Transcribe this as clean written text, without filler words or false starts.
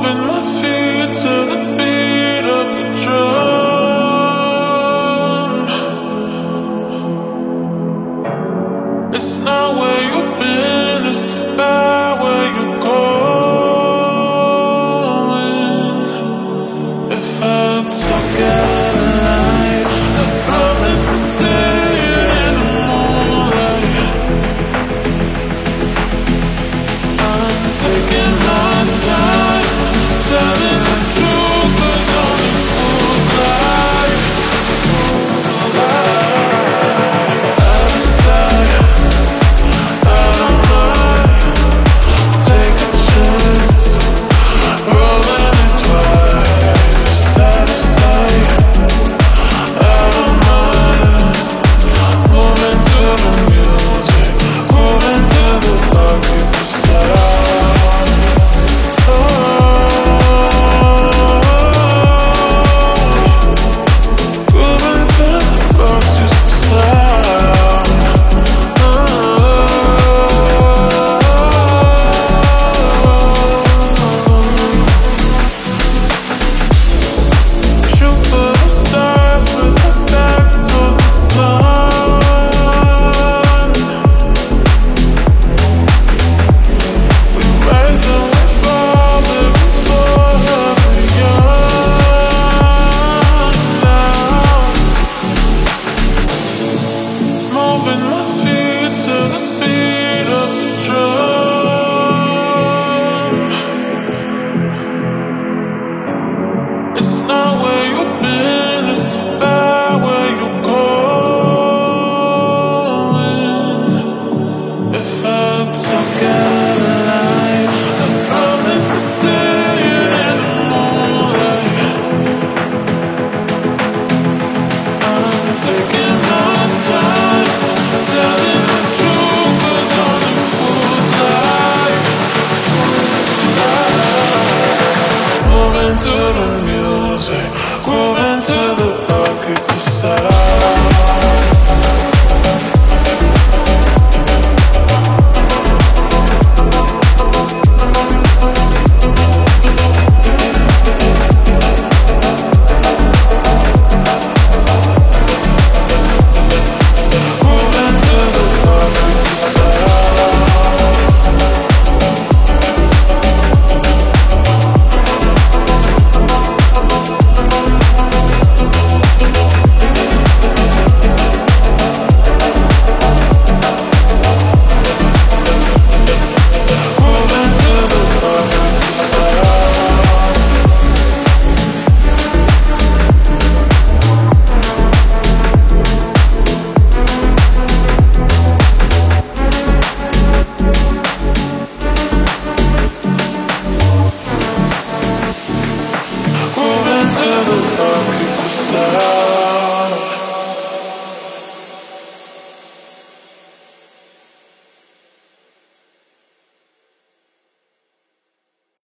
Moving my feet to the beat of the drum. It's not where you've been, it's about where you're going. If I'm so good alive, I promise to see it in the moonlight. I'm taking my time, telling the truth, 'cause only fools lie. Fools lie. Out of sight, out of mind. Take a chance, rolling it twice. Just out of sight, out of mind. Moving to the music, moving to the buckets of sound. Moving to the buckets of sound. Shoot for the stars with our backs to the sun. We rise and we fall, living forever young now. Moving my feet to the beat of the drum. It's not where you've been, it's about where you're going. If I'm so good alive, I promise to see it in the moonlight. I'm taking my time, telling the truth, 'cause only fools lie. Fools lie. Moving to the music, grooving to